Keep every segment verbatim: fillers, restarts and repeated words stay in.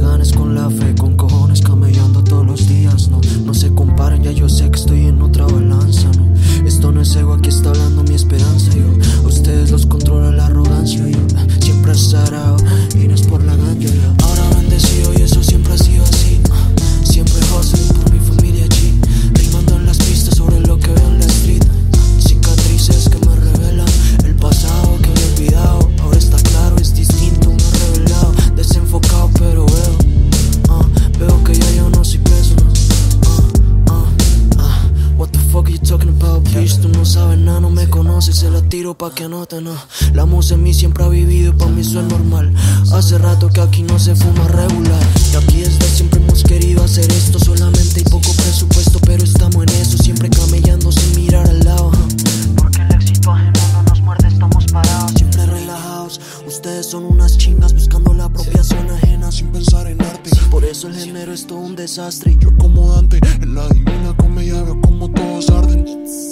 ganes con la fe, con cojones camellando todos los días. No, no se comparen, ya yo sé que estoy en otra balanza. No, esto no es ego, aquí está hablando mi esperanza. Yo, a ustedes los controla la arrogancia. Yo siempre he sarao y no es por la ganja. Yo, ahora bendecido y eso siempre ha sido así. Siempre hustling por mi familia G, rimando en las pistas sobre lo que veo en la street. Cicatrices que me revelan el pasado que había olvidado. Ahora está claro, es distinto, me he revelado. Desenfocado pero veo, uh, veo que ya yo no soy preso, no. uh, uh, uh, What the fuck are you talking about, bitch? Tú no sabes nada, no me conoces, se la tiro pa' que anoten, no. La musa en mí siempre ha vivido y pa' mí eso es normal. Hace rato que aquí no se fuma regular, y aquí desde siempre hemos querido hacer esto. Solamente hay poco presupuesto, pero estamos en eso, siempre camellando sin mirar al lado, uh. Porque el éxito ajeno no nos muerde, estamos parados, siempre relajados. Ustedes son unas chingas buscando la apropiación ajena sin pensar en arte. Por eso el género es todo un desastre. Yo como Dante, en la divina comedia veo como todos arden.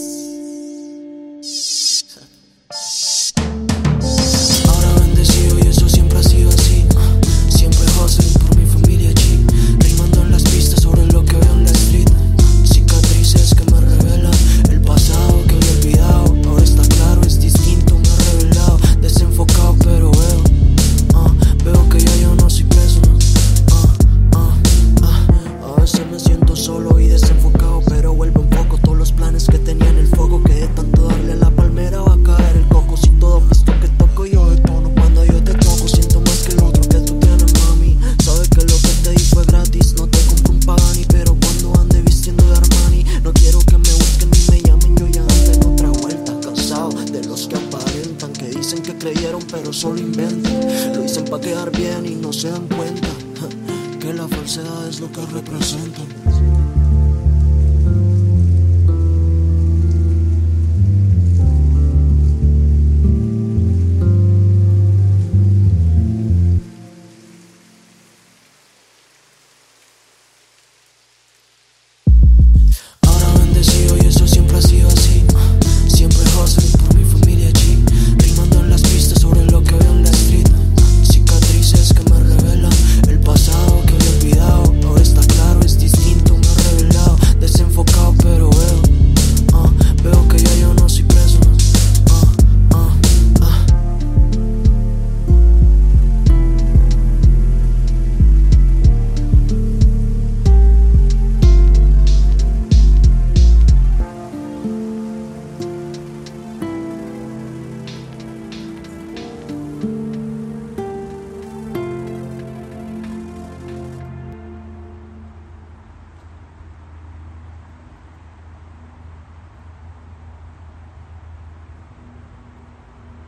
Ahora bendecido y eso siempre ha sido así. Siempre hustling por mi familia G, rimando en las pistas sobre lo que veo en la street. Cicatrices que me revelan el pasado que había olvidado. Ahora está claro, es distinto, me he revelado. Desenfocado pero veo, uh, veo que ya yo no soy preso, no. uh, uh, uh. A veces me siento solo y desenfocado, pero vuelvo en foco todos los planes que tenía en el foco. Que de tanto darle a la palmera va a caer el coco. Si todo visto que toco yo detono cuando yo te toco. Siento más que el otro que tú tienes, mami. Sabes que lo que te di fue gratis, no te compro un Pagani, pero cuando ande vistiendo de Armani no quiero que me busquen ni me llamen. Yo ya ando en otra vuelta, cansado de los que aparentan, que dicen que creyeron pero solo inventan. Lo dicen pa' quedar bien y no se dan cuenta que la falsedad es lo que representan.